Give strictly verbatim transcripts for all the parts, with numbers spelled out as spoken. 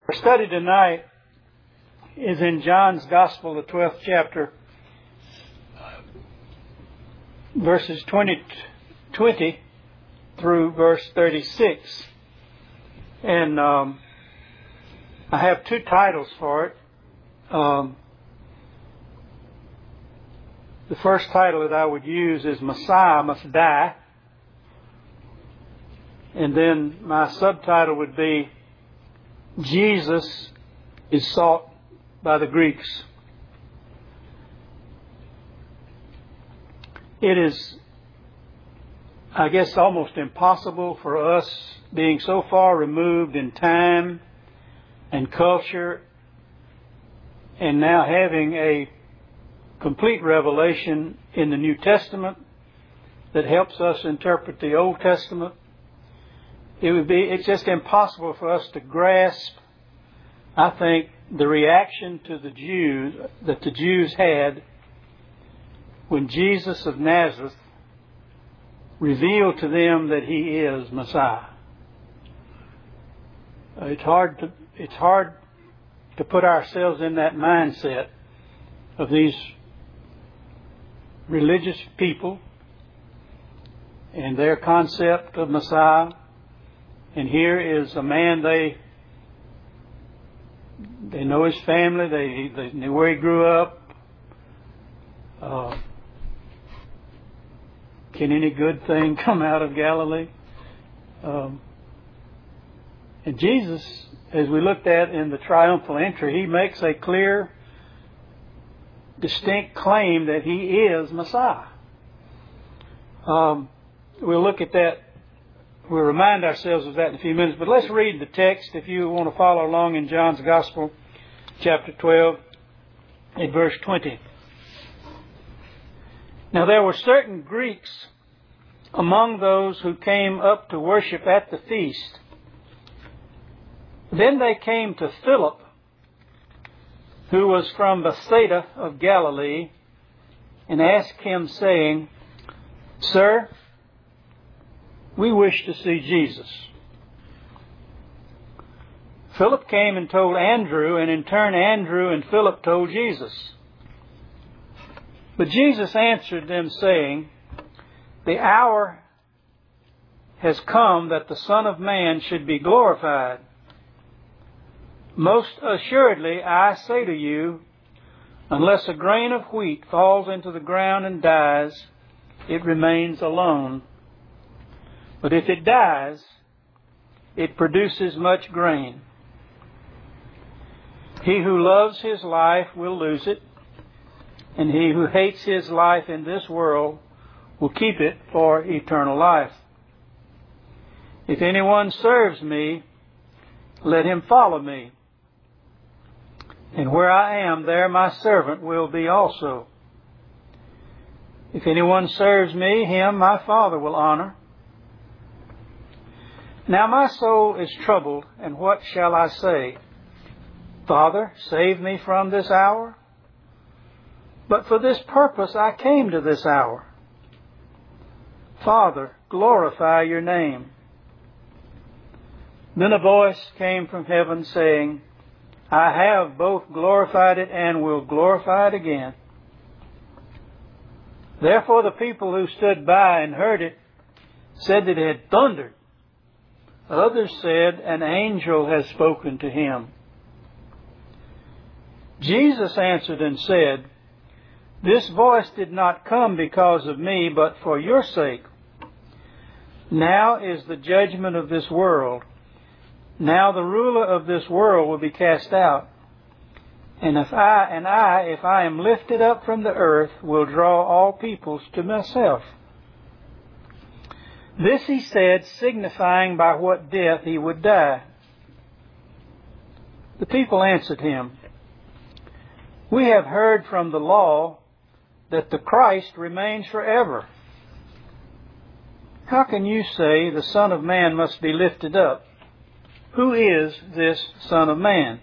Our study tonight is in John's Gospel, the twelfth chapter, verses twenty, twenty through verse thirty-six. And um, I have two titles for it. Um, the first title that I would use is Messiah Must Die. And then my subtitle would be Jesus is Sought by the Greeks. It is, I guess, almost impossible for us, being so far removed in time and culture, and now having a complete revelation in the New Testament that helps us interpret the Old Testament. It would be, it's just impossible for us to grasp, I think, the reaction to the Jews, that the Jews had when Jesus of Nazareth revealed to them that He is Messiah. It's hard to, it's hard to put ourselves in that mindset of these religious people and their concept of Messiah. And here is a man, they they know his family, they, they know where he grew up. Uh, can any good thing come out of Galilee? Um, and Jesus, as we looked at in the triumphal entry, He makes a clear, distinct claim that He is Messiah. Um, we'll look at that. We'll remind ourselves of that in a few minutes. But let's read the text if you want to follow along in John's Gospel, chapter twelve, at verse twenty. Now there were certain Greeks among those who came up to worship at the feast. Then they came to Philip, who was from Bethsaida of Galilee, and asked him, saying, Sir, we wish to see Jesus. Philip came and told Andrew, and in turn Andrew and Philip told Jesus. But Jesus answered them, saying, The hour has come that the Son of Man should be glorified. Most assuredly, I say to you, unless a grain of wheat falls into the ground and dies, it remains alone. But if it dies, it produces much grain. He who loves his life will lose it, and he who hates his life in this world will keep it for eternal life. If anyone serves me, let him follow me. And where I am, there my servant will be also. If anyone serves me, him my Father will honor. Now my soul is troubled, and what shall I say? Father, save me from this hour? But for this purpose I came to this hour. Father, glorify your name. Then a voice came from heaven saying, I have both glorified it and will glorify it again. Therefore the people who stood by and heard it said that it had thundered. Others said, an angel has spoken to him. Jesus answered and said, This voice did not come because of me, but for your sake. Now is the judgment of this world. Now the ruler of this world will be cast out. And if I, and I, if I am lifted up from the earth, will draw all peoples to myself. This he said, signifying by what death he would die. The people answered him, We have heard from the law that the Christ remains forever. How can you say the Son of Man must be lifted up? Who is this Son of Man?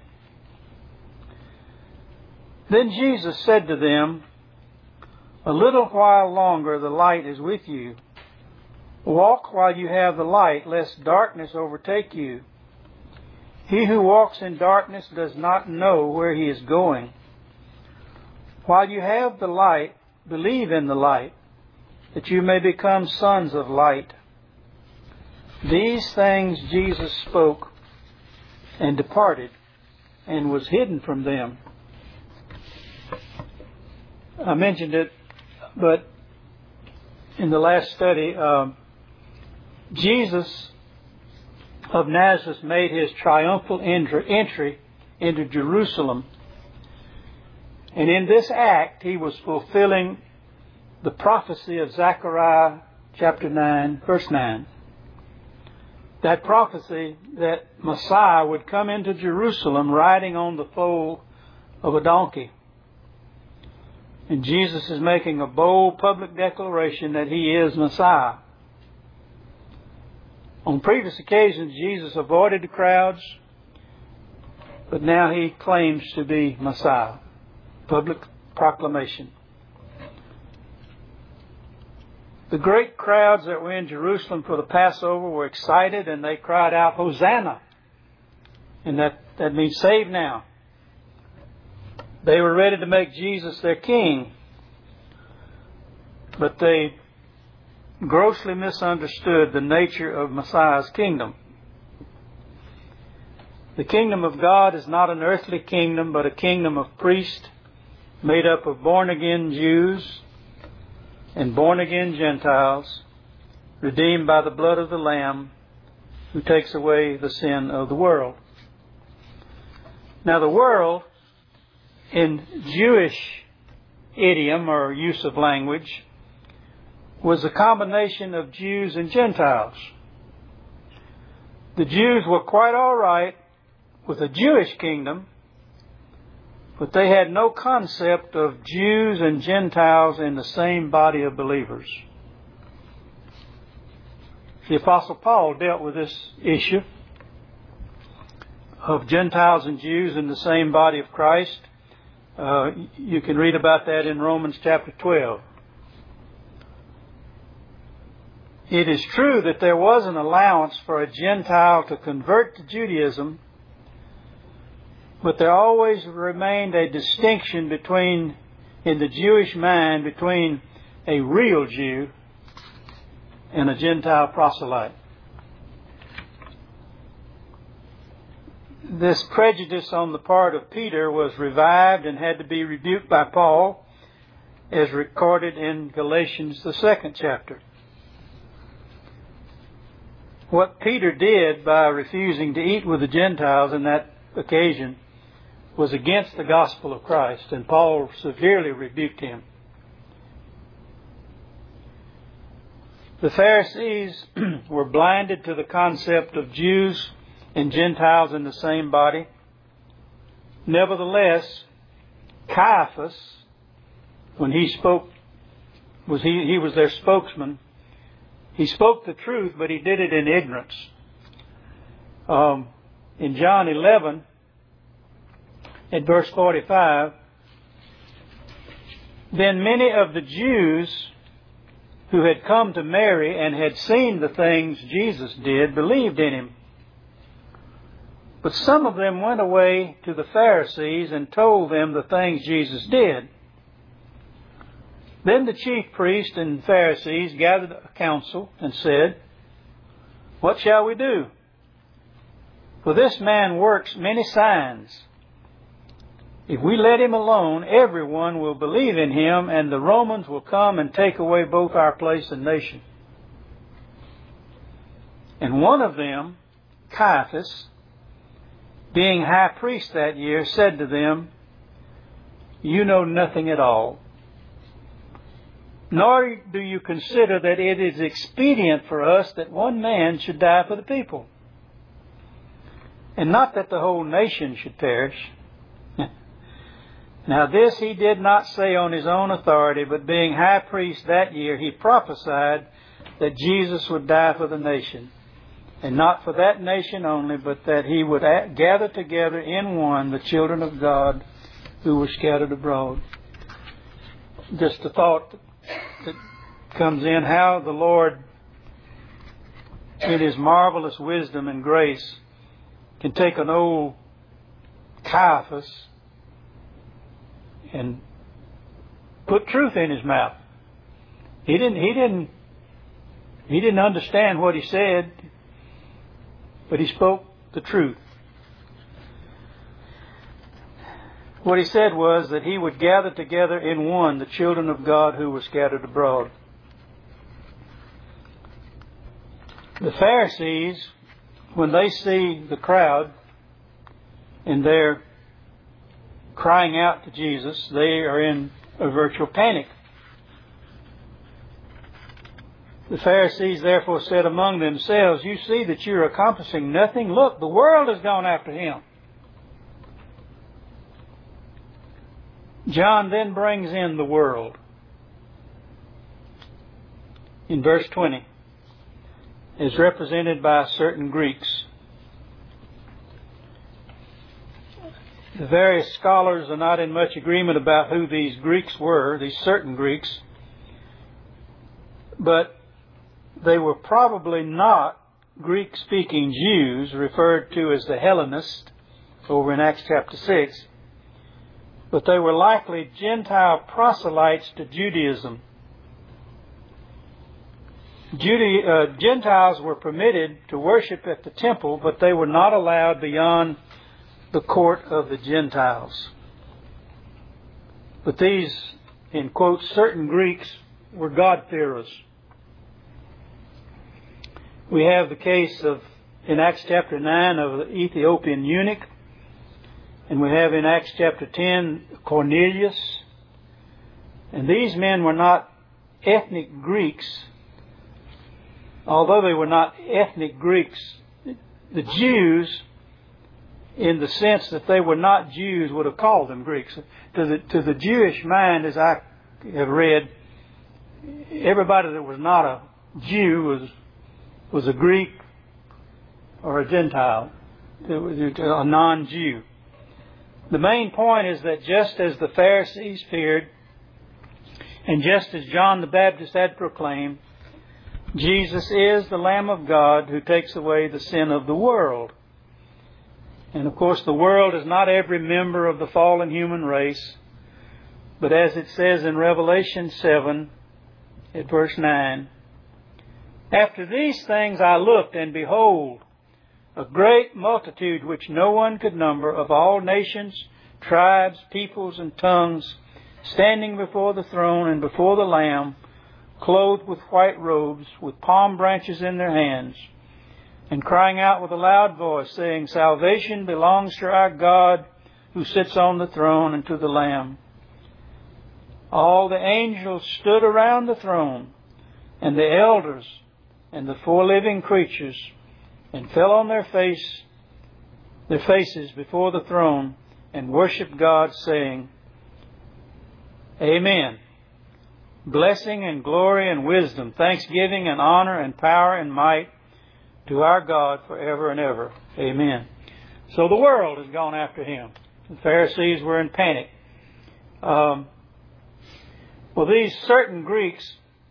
Then Jesus said to them, A little while longer the light is with you. Walk while you have the light, lest darkness overtake you. He who walks in darkness does not know where he is going. While you have the light, believe in the light, that you may become sons of light. These things Jesus spoke and departed, and was hidden from them. I mentioned it, but in the last study, uh, Jesus of Nazareth made his triumphal entry into Jerusalem. And in this act, he was fulfilling the prophecy of Zechariah chapter nine, verse nine. That prophecy that Messiah would come into Jerusalem riding on the foal of a donkey. And Jesus is making a bold public declaration that he is Messiah. On previous occasions, Jesus avoided the crowds, but now he claims to be Messiah. Public proclamation. The great crowds that were in Jerusalem for the Passover were excited, and they cried out, Hosanna! And that, that means save now. They were ready to make Jesus their king, but they grossly misunderstood the nature of Messiah's kingdom. The kingdom of God is not an earthly kingdom, but a kingdom of priests made up of born-again Jews and born-again Gentiles, redeemed by the blood of the Lamb, who takes away the sin of the world. Now the world, in Jewish idiom or use of language, was a combination of Jews and Gentiles. The Jews were quite all right with a Jewish kingdom, but they had no concept of Jews and Gentiles in the same body of believers. The Apostle Paul dealt with this issue of Gentiles and Jews in the same body of Christ. Uh, you can read about that in Romans chapter twelve. It is true that there was an allowance for a Gentile to convert to Judaism, but there always remained a distinction between, in the Jewish mind, between a real Jew and a Gentile proselyte. This prejudice on the part of Peter was revived and had to be rebuked by Paul, as recorded in Galatians, the second chapter. What Peter did by refusing to eat with the Gentiles in that occasion was against the gospel of Christ, and Paul severely rebuked him. The Pharisees were blinded to the concept of Jews and Gentiles in the same body. Nevertheless, Caiaphas, when he spoke, was he, he was their spokesman. He spoke the truth, but he did it in ignorance. Um, in John eleven, at verse forty-five, then many of the Jews who had come to Mary and had seen the things Jesus did believed in him. But some of them went away to the Pharisees and told them the things Jesus did. Then the chief priests and Pharisees gathered a council and said, "What shall we do? For this man works many signs. If we let him alone, everyone will believe in him, and the Romans will come and take away both our place and nation." And one of them, Caiaphas, being high priest that year, said to them, "You know nothing at all, nor do you consider that it is expedient for us that one man should die for the people, and not that the whole nation should perish." Now this he did not say on his own authority, but being high priest that year, he prophesied that Jesus would die for the nation, and not for that nation only, but that he would gather together in one the children of God who were scattered abroad. Just a thought that comes in, how the Lord, in His marvelous wisdom and grace, can take an old Caiaphas and put truth in his mouth. He didn't, he didn't, he didn't understand what he said, but he spoke the truth. What he said was that he would gather together in one the children of God who were scattered abroad. The Pharisees, when they see the crowd and they're crying out to Jesus, they are in a virtual panic. The Pharisees therefore said among themselves, "You see that you're accomplishing nothing. Look, the world has gone after him." John then brings in the world. In verse twenty, is represented by certain Greeks. The various scholars are not in much agreement about who these Greeks were, these certain Greeks, but they were probably not Greek-speaking Jews referred to as the Hellenists over in Acts chapter six, but they were likely Gentile proselytes to Judaism. Jude- uh, Gentiles were permitted to worship at the temple, but they were not allowed beyond the court of the Gentiles. But these, in quotes, certain Greeks were God-fearers. We have the case of, in Acts chapter nine, of the Ethiopian eunuch. And we have in Acts chapter ten, Cornelius. And these men were not ethnic Greeks. Although they were not ethnic Greeks, the Jews, in the sense that they were not Jews, would have called them Greeks. To the, to the Jewish mind, as I have read, everybody that was not a Jew was was a Greek or a Gentile, a non-Jew. The main point is that just as the Pharisees feared, and just as John the Baptist had proclaimed, Jesus is the Lamb of God who takes away the sin of the world. And of course the world is not every member of the fallen human race, but as it says in Revelation seven, at verse nine, "After these things I looked, and behold, a great multitude which no one could number, of all nations, tribes, peoples, and tongues, standing before the throne and before the Lamb, clothed with white robes, with palm branches in their hands, and crying out with a loud voice, saying, Salvation belongs to our God who sits on the throne and to the Lamb. All the angels stood around the throne, and the elders and the four living creatures, and fell on their face, their faces before the throne, and worshipped God, saying, Amen. Blessing and glory and wisdom, thanksgiving and honor and power and might to our God forever and ever. Amen." So the world has gone after him. The Pharisees were in panic. Um, well, these certain Greeks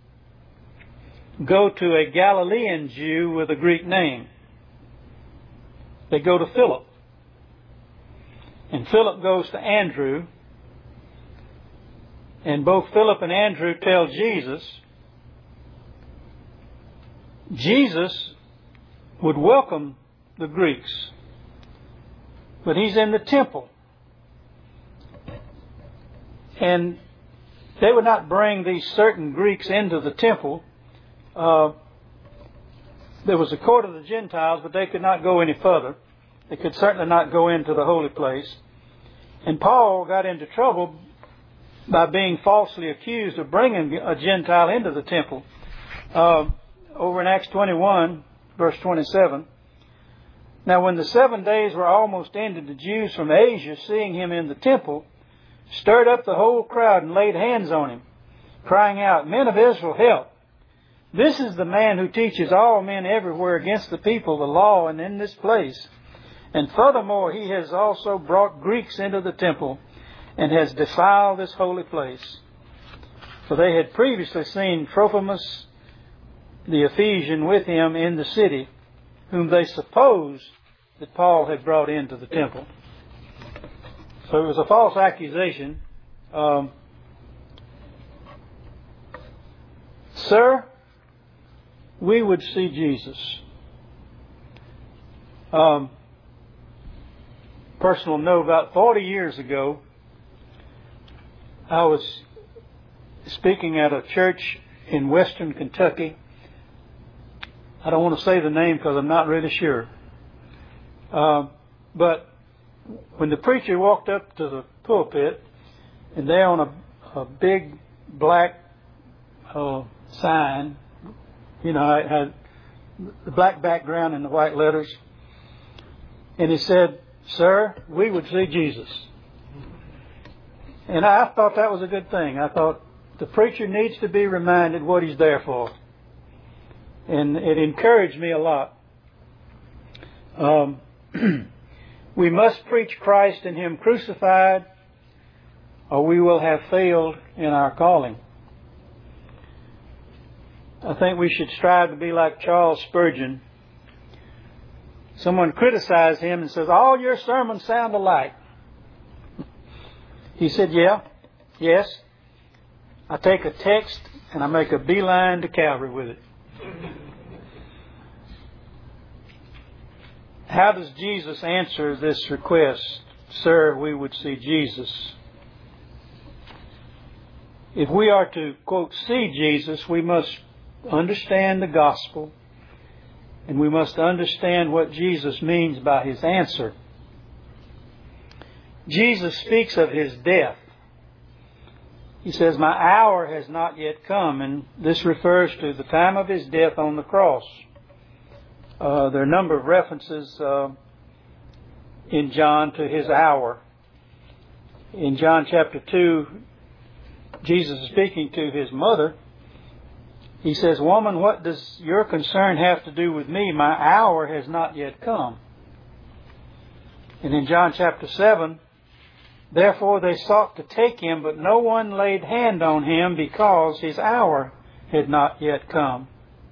go to a Galilean Jew with a Greek name. They go to Philip. And Philip goes to Andrew. And both Philip and Andrew tell Jesus, Jesus would welcome the Greeks, but he's in the temple. And they would not bring these certain Greeks into the temple. Uh, there was a court of the Gentiles, but they could not go any further. They could certainly not go into the holy place. And Paul got into trouble by being falsely accused of bringing a Gentile into the temple. Uh, over in Acts twenty-one, verse twenty-seven. Now when the seven days were almost ended, the Jews from Asia, seeing him in the temple, stirred up the whole crowd and laid hands on him, crying out, Men of Israel, help! This is the man who teaches all men everywhere against the people the law and in this place. And furthermore, he has also brought Greeks into the temple and has defiled this holy place. For they had previously seen Trophimus the Ephesian with him in the city, whom they supposed that Paul had brought into the temple. So it was a false accusation. Um, Sir, we would see Jesus. Um, personal note, about forty years ago, I was speaking at a church in western Kentucky. I don't want to say the name because I'm not really sure. Uh, but when the preacher walked up to the pulpit, and there on a, a big black uh, sign, you know, it had the black background and the white letters, and he said, "Sir, we would see Jesus." And I thought that was a good thing. I thought the preacher needs to be reminded what he's there for. And it encouraged me a lot. Um, we must preach Christ and Him crucified, or we will have failed in our calling. I think we should strive to be like Charles Spurgeon. Someone criticized him and says, "All your sermons sound alike." He said, "Yeah, yes. I take a text and I make a beeline to Calvary with it." How does Jesus answer this request? "Sir, we would see Jesus." If we are to, quote, see Jesus, we must understand the gospel, and we must understand what Jesus means by His answer. Jesus speaks of His death. He says, "My hour has not yet come," and this refers to the time of His death on the cross. Uh, there are a number of references uh, in John to His hour. In John chapter two, Jesus is speaking to His mother. He says, "Woman, what does your concern have to do with me? My hour has not yet come." And in John chapter seven, "Therefore they sought to take Him, but no one laid hand on Him because His hour had not yet come."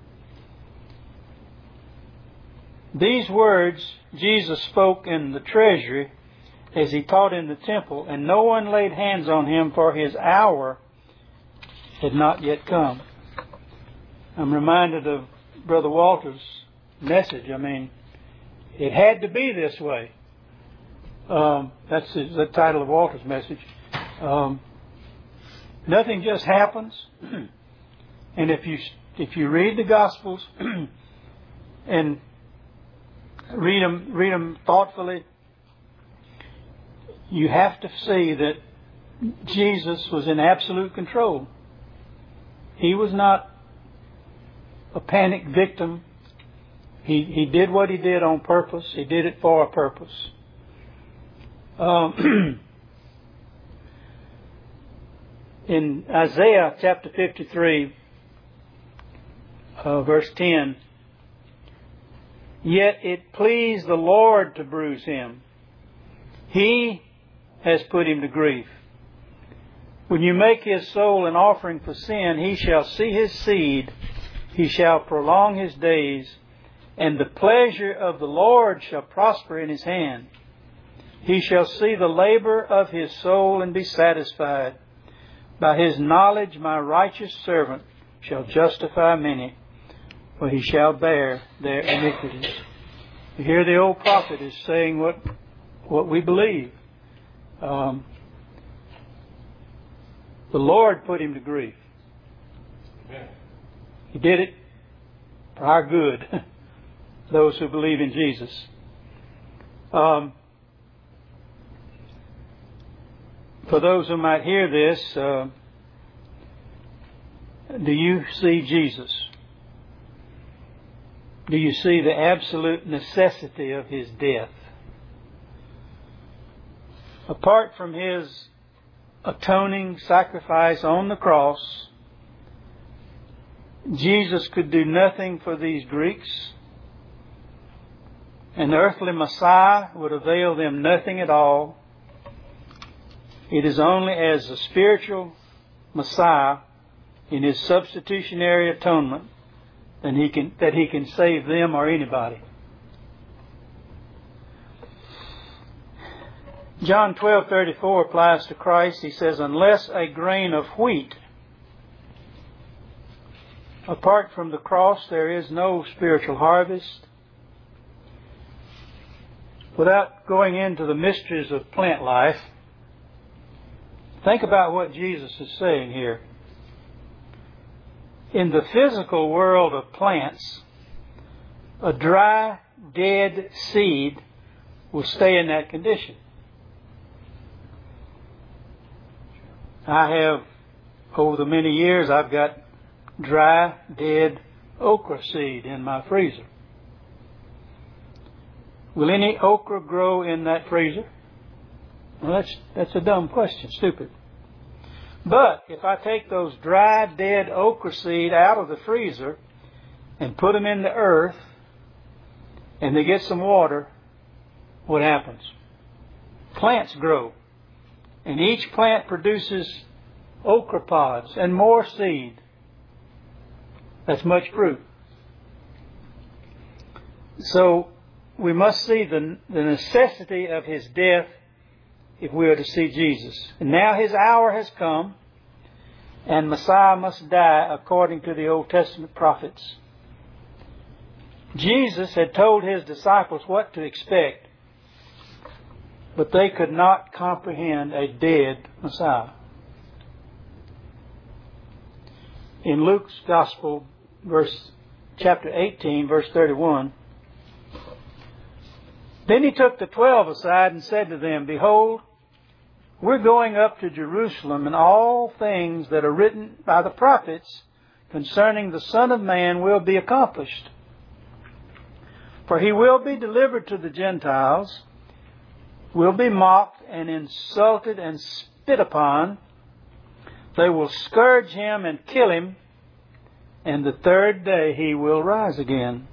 These words Jesus spoke in the treasury as He taught in the temple, and no one laid hands on Him, for His hour had not yet come. I'm reminded of Brother Walter's message. I mean, it had to be this way. Um, that's the, the title of Walter's message. Um, nothing just happens. And if you if you read the Gospels and read them read them thoughtfully, you have to see that Jesus was in absolute control. He was not a panic victim. He he did what He did on purpose. He did it for a purpose. Um, in Isaiah chapter fifty-three, uh, verse ten, "Yet it pleased the Lord to bruise Him. He has put Him to grief. When you make His soul an offering for sin, He shall see His seed. He shall prolong His days, and the pleasure of the Lord shall prosper in His hand. He shall see the labor of His soul and be satisfied. By His knowledge my righteous servant shall justify many, for he shall bear their iniquities." Here the old prophet is saying what what we believe. Um, the Lord put Him to grief. Amen. He did it for our good, those who believe in Jesus. Um, for those who might hear this, uh, do you see Jesus? Do you see the absolute necessity of His death? Apart from His atoning sacrifice on the cross, Jesus could do nothing for these Greeks. An earthly Messiah would avail them nothing at all. It is only as a spiritual Messiah in His substitutionary atonement that He can, that He can save them or anybody. John twelve thirty-four applies to Christ. He says, unless a grain of wheat, apart from the cross, there is no spiritual harvest. Without going into the mysteries of plant life, think about what Jesus is saying here. In the physical world of plants, a dry, dead seed will stay in that condition. I have, over the many years, I've got dry, dead okra seed in my freezer. Will any okra grow in that freezer? Well, that's, that's a dumb question, stupid. But if I take those dry, dead okra seed out of the freezer and put them in the earth and they get some water, what happens? Plants grow. And each plant produces okra pods and more seed. That's much fruit. So we must see the, the necessity of His death if we are to see Jesus. And now His hour has come, and Messiah must die according to the Old Testament prophets. Jesus had told His disciples what to expect, but they could not comprehend a dead Messiah. In Luke's Gospel, verse chapter eighteen, verse thirty-one, then He took the twelve aside and said to them, behold, we're going up to Jerusalem, and all things that are written by the prophets concerning the Son of Man will be accomplished. For He will be delivered to the Gentiles, will be mocked and insulted and spit upon. They will scourge Him and kill Him, and the third day He will rise again.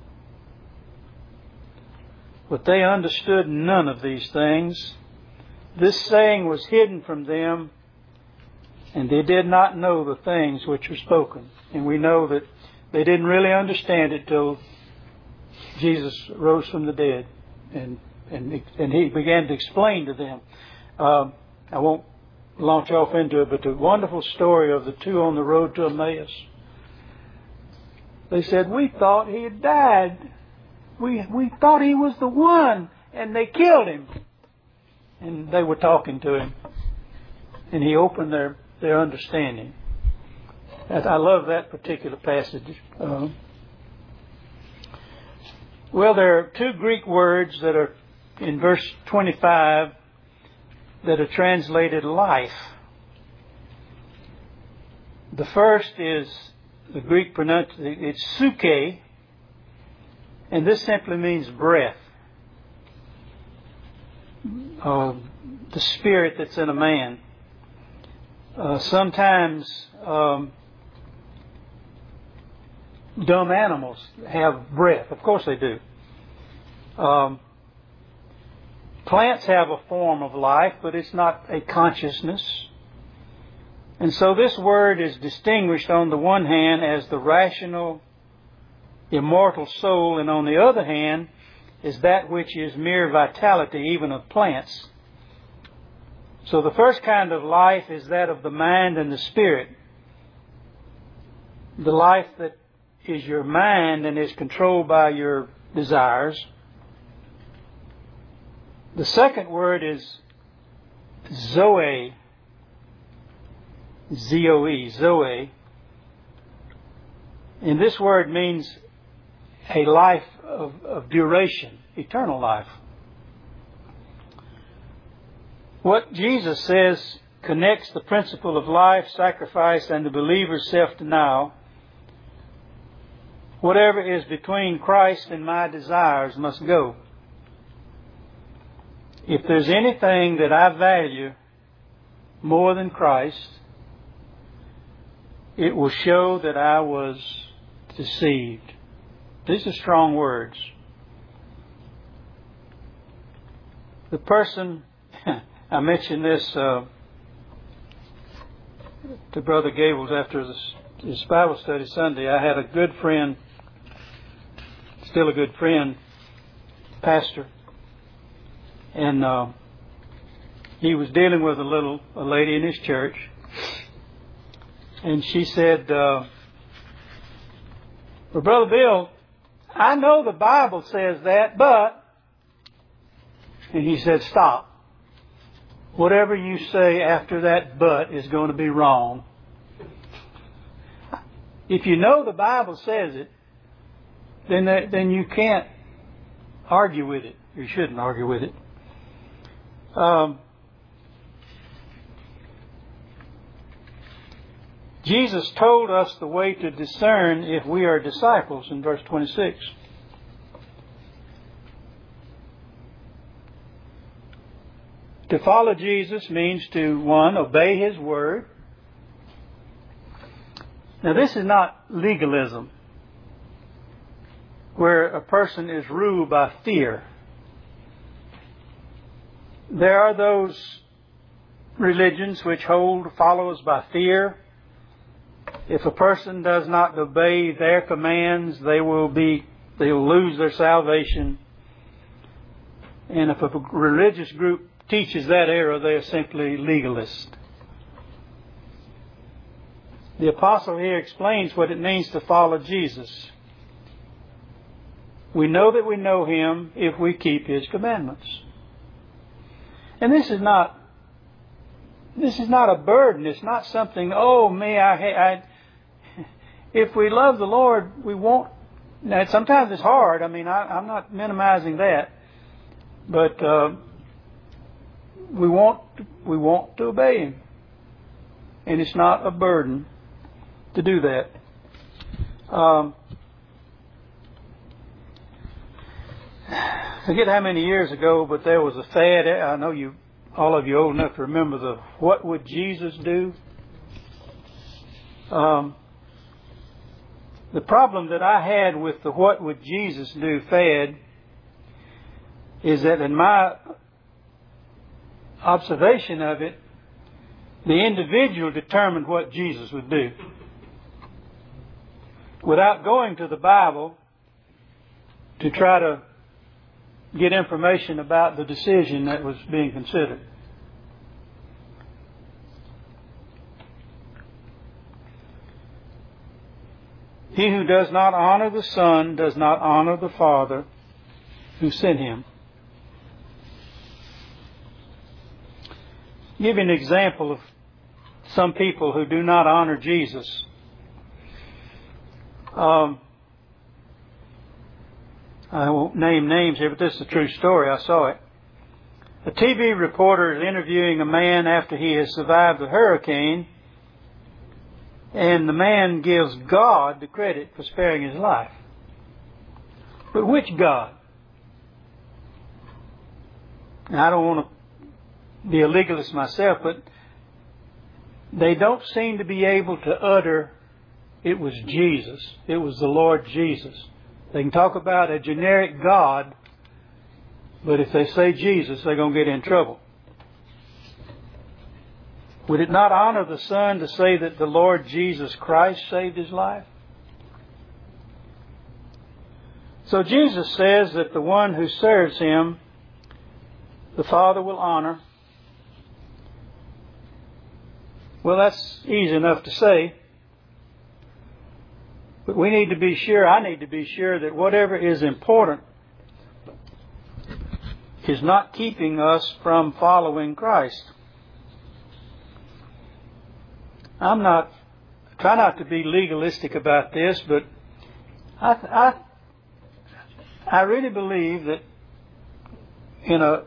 But they understood none of these things. This saying was hidden from them, and they did not know the things which were spoken. And we know that they didn't really understand it till Jesus rose from the dead, and and and He began to explain to them. Um, I won't launch off into it, but the wonderful story of the two on the road to Emmaus. They said, we thought He had died. We we thought He was the one, and they killed Him. And they were talking to Him, and He opened their, their understanding. I love that particular passage. Uh, well, there are two Greek words that are in verse twenty-five that are translated life. The first is the Greek pronunciation, it's suke, and this simply means breath. Uh, the spirit that's in a man. Uh, sometimes um, dumb animals have breath. Of course they do. Um, plants have a form of life, but it's not a consciousness. And so this word is distinguished on the one hand as the rational, immortal soul, and on the other hand is that which is mere vitality, even of plants. So the first kind of life is that of the mind and the spirit. The life that is your mind and is controlled by your desires. The second word is Zoe. Z O E, Zoe. And this word means a life of, of duration, eternal life. What Jesus says connects the principle of life, sacrifice, and the believer's self-denial. Whatever is between Christ and my desires must go. If there's anything that I value more than Christ, it will show that I was deceived. These are strong words. The person, I mentioned this uh, to Brother Gables after this, his Bible study Sunday. I had a good friend, still a good friend, pastor, and uh, he was dealing with a little a lady in his church, and she said, uh, well, Brother Bill, I know the Bible says that, but, and he said, stop. Whatever you say after that but is going to be wrong. If you know the Bible says it, then that, then you can't argue with it. You shouldn't argue with it. Um, Jesus told us the way to discern if we are disciples in verse twenty-six. To follow Jesus means to, one, obey His Word. Now, this is not legalism, where a person is ruled by fear. There are those religions which hold followers by fear. If a person does not obey their commands, they will be, they will lose their salvation. And if a religious group teaches that error, they are simply legalists. The apostle here explains what it means to follow Jesus. We know that we know Him if we keep His commandments. And this is not, this is not a burden. It's not something, oh me, I, I, if we love the Lord, we won't. Now, sometimes it's hard. I mean, I, I'm not minimizing that, but uh, we want we want to obey Him, and it's not a burden to do that. Um, I forget how many years ago, but there was a fad. I know you, all of you, old enough to remember the "What Would Jesus Do?" Um, the problem that I had with the "What Would Jesus Do?" fad is that in my observation of it, the individual determined what Jesus would do without going to the Bible to try to get information about the decision that was being considered. He who does not honor the Son does not honor the Father who sent Him. I'll give you an example of some people who do not honor Jesus. Um, I won't name names here, but this is a true story. I saw it. A T V reporter is interviewing a man after he has survived the hurricane, and the man gives God the credit for sparing his life. But which God? Now, I don't want to be a legalist myself, but they don't seem to be able to utter, it was Jesus. It was the Lord Jesus. They can talk about a generic God, but if they say Jesus, they're going to get in trouble. Would it not honor the Son to say that the Lord Jesus Christ saved his life? So Jesus says that the one who serves Him, the Father will honor. Well, that's easy enough to say. But we need to be sure, I need to be sure that whatever is important is not keeping us from following Christ. I'm not, try not to be legalistic about this, but I, I, I really believe that in a,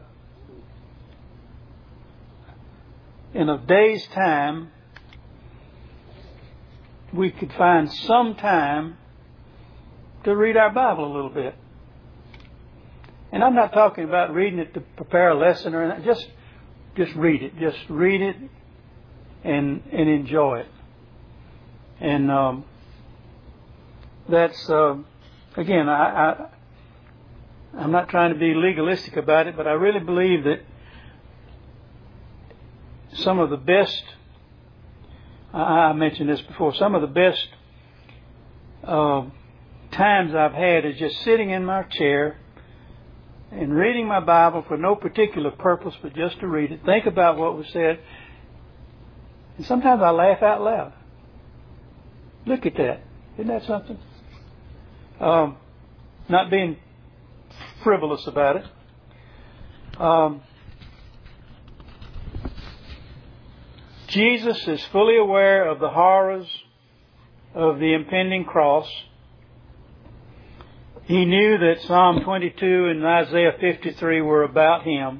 in a day's time, we could find some time to read our Bible a little bit. And I'm not talking about reading it to prepare a lesson or anything. Just, just read it. Just read it and and enjoy it. And um, that's uh, again, I, I I'm not trying to be legalistic about it, but I really believe that some of the best, I mentioned this before, some of the best uh, times I've had is just sitting in my chair in reading my Bible for no particular purpose, but just to read it, think about what was said, and sometimes I laugh out loud. Look at that. Isn't that something? Um, not being frivolous about it. Um, Jesus is fully aware of the horrors of the impending cross. He knew that Psalm twenty-two and Isaiah fifty-three were about Him.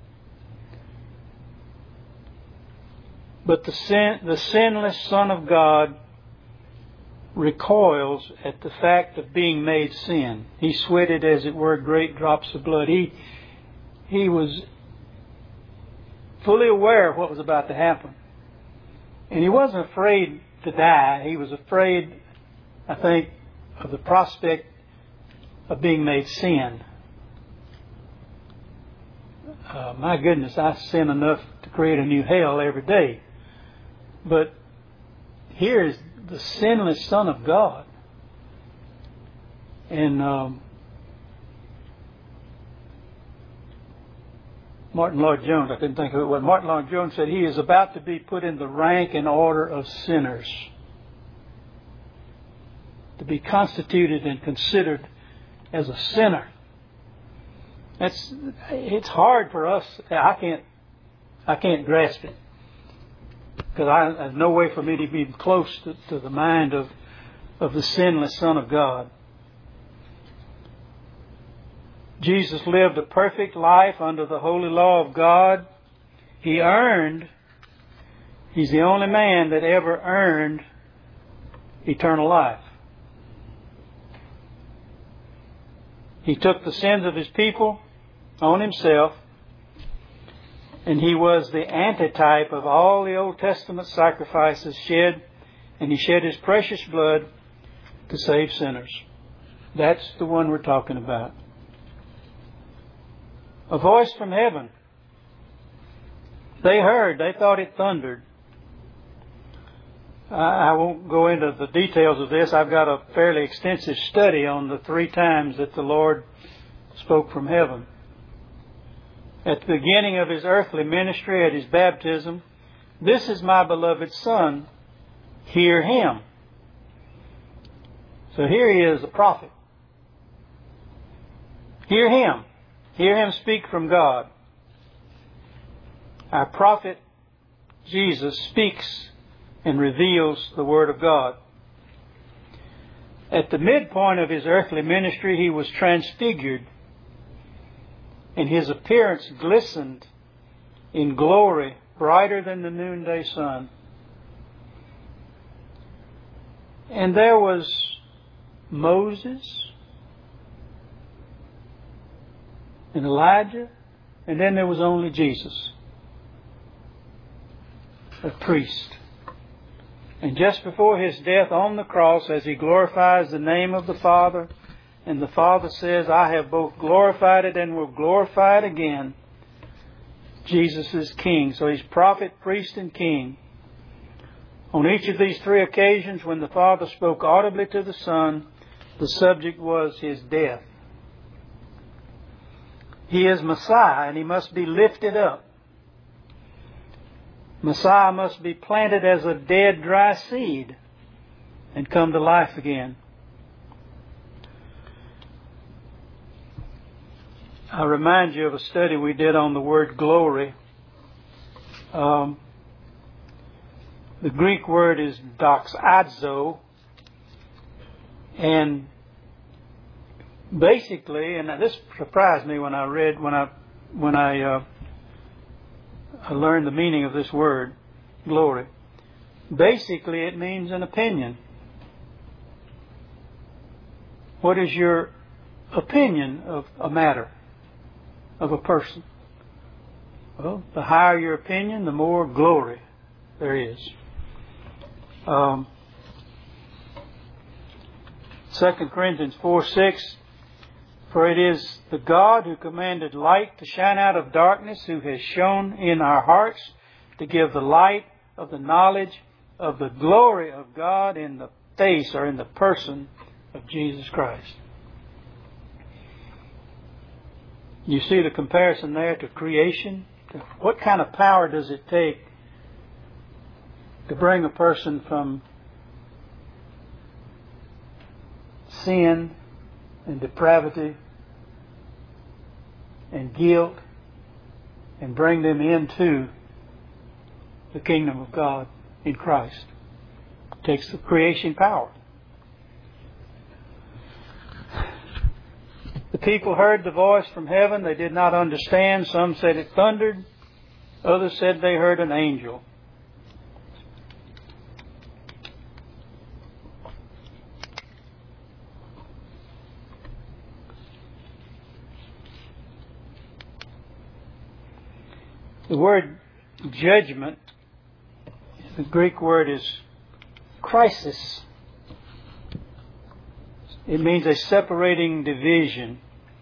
But the sin, the sinless Son of God recoils at the fact of being made sin. He sweated, as it were, great drops of blood. He, he was fully aware of what was about to happen. And He wasn't afraid to die. He was afraid, I think, of the prospect of being made sin. Uh, my goodness, I sin enough to create a new hell every day. But here is the sinless Son of God. And um, Martin Lloyd-Jones, I couldn't think of it, what Martin Lloyd-Jones said, He is about to be put in the rank and order of sinners, to be constituted and considered as a sinner. That's, it's hard for us. I can't, I can't grasp it. Because I, there's no way for me to be close to, to the mind of, of the sinless Son of God. Jesus lived a perfect life under the holy law of God. He earned, He's the only man that ever earned eternal life. He took the sins of His people on Himself, and He was the antitype of all the Old Testament sacrifices shed, and He shed His precious blood to save sinners. That's the one we're talking about. A voice from heaven. They heard, they thought it thundered. I won't go into the details of this. I've got a fairly extensive study on the three times that the Lord spoke from heaven. At the beginning of His earthly ministry, at His baptism, "This is my beloved Son, hear Him." So here He is, a prophet. Hear Him. Hear Him speak from God. Our prophet, Jesus, speaks and reveals the Word of God. At the midpoint of His earthly ministry, He was transfigured, and His appearance glistened in glory brighter than the noonday sun. And there was Moses and Elijah, and then there was only Jesus, a priest. And just before His death on the cross, as He glorifies the name of the Father, and the Father says, "I have both glorified it and will glorify it again," Jesus is King. So He's prophet, priest, and King. On each of these three occasions, when the Father spoke audibly to the Son, the subject was His death. He is Messiah, and He must be lifted up. Messiah must be planted as a dead, dry seed and come to life again. I remind you of a study we did on the word glory. Um, the Greek word is doxazo, and basically, and this surprised me when I read when I when I. Uh, I learned the meaning of this word, glory. Basically, it means an opinion. What is your opinion of a matter, of a person? Well, the higher your opinion, the more glory there is. Um, Second Corinthians four six, "For it is the God who commanded light to shine out of darkness, who has shone in our hearts to give the light of the knowledge of the glory of God in the face," or in the person, of Jesus Christ. You see the comparison there to creation? What kind of power does it take to bring a person from sin and depravity and guilt and bring them into the kingdom of God in Christ? It takes the creation power. The people heard the voice from heaven. They did not understand. Some said it thundered. Others said they heard an angel. The word judgment, the Greek word is crisis. It means a separating division.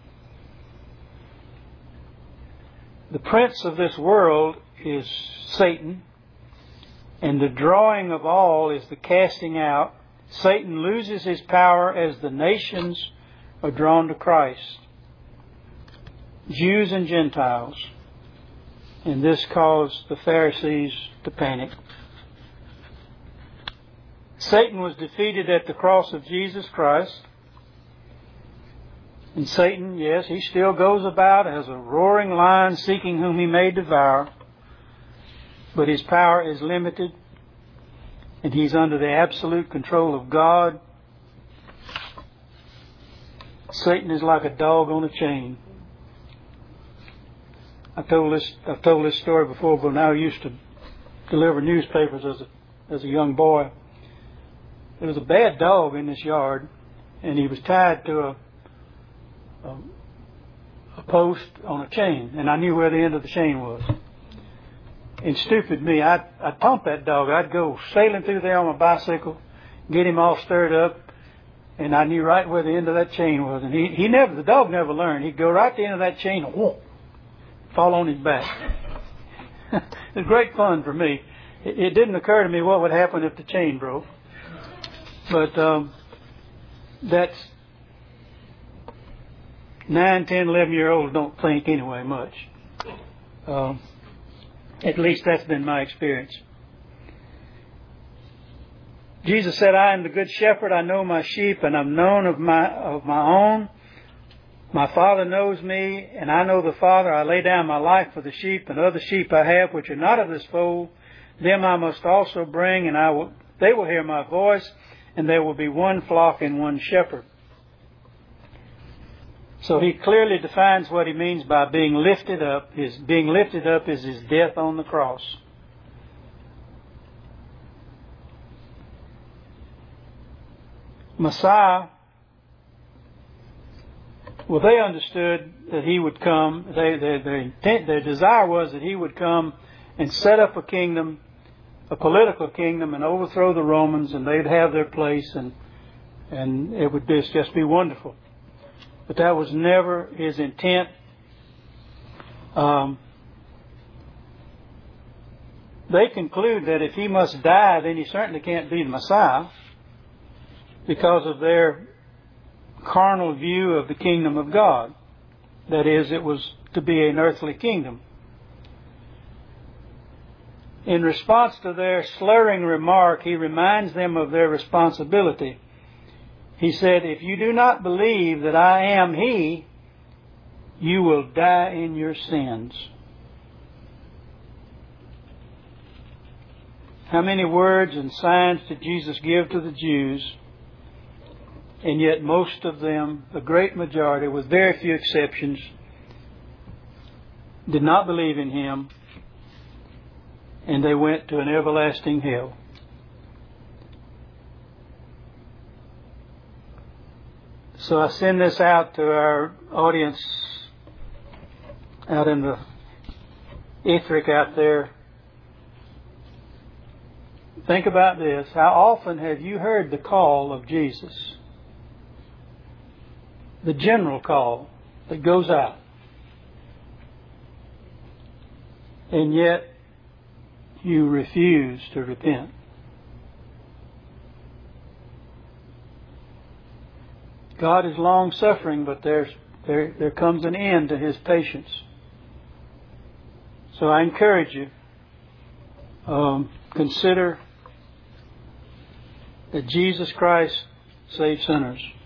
The prince of this world is Satan, and the drawing of all is the casting out. Satan loses his power as the nations are drawn to Christ, Jews and Gentiles. And this caused the Pharisees to panic. Satan was defeated at the cross of Jesus Christ. And Satan, yes, he still goes about as a roaring lion seeking whom he may devour. But his power is limited. And he's under the absolute control of God. Satan is like a dog on a chain. I told this I've told this story before, but now I used to deliver newspapers as a as a young boy. There was a bad dog in this yard, and he was tied to a, a a post on a chain, and I knew where the end of the chain was. And stupid me, I'd, I'd pump that dog. I'd go sailing through there on my bicycle, get him all stirred up, and I knew right where the end of that chain was. And he, he never, the dog never learned. He'd go right to the end of that chain and whoop, fall on his back. It was great fun for me. It, it didn't occur to me what would happen if the chain broke. But um, that's nine, ten, eleven year olds don't think anyway much. Uh, at least that's been my experience. Jesus said, I am the good shepherd. I know my sheep, and I'm known of my of my own. My Father knows me, and I know the Father. I lay down my life for the sheep, and other sheep I have which are not of this fold. Them I must also bring, and I will. They will hear my voice, and there will be one flock and one shepherd. So he clearly defines what he means by being lifted up. His being lifted up is his death on the cross. Messiah, well, they understood that he would come. They, their, their intent, their desire was that he would come and set up a kingdom, a political kingdom, and overthrow the Romans, and they'd have their place, and and it would just, just be wonderful. But that was never his intent. Um, they conclude that if he must die, then he certainly can't be the Messiah, because of their carnal view of the kingdom of God. That is, it was to be an earthly kingdom. In response to their slurring remark, he reminds them of their responsibility. He said, if you do not believe that I am He, you will die in your sins. How many words and signs did Jesus give to the Jews? And yet most of them, the great majority, with very few exceptions, did not believe in Him, and they went to an everlasting hell. So I send this out to our audience out in the etheric out there. Think about this. How often have you heard the call of Jesus? The general call that goes out. And yet you refuse to repent. God is long-suffering, but there's There, there comes an end to His patience. So I encourage you, um, consider that Jesus Christ saves sinners.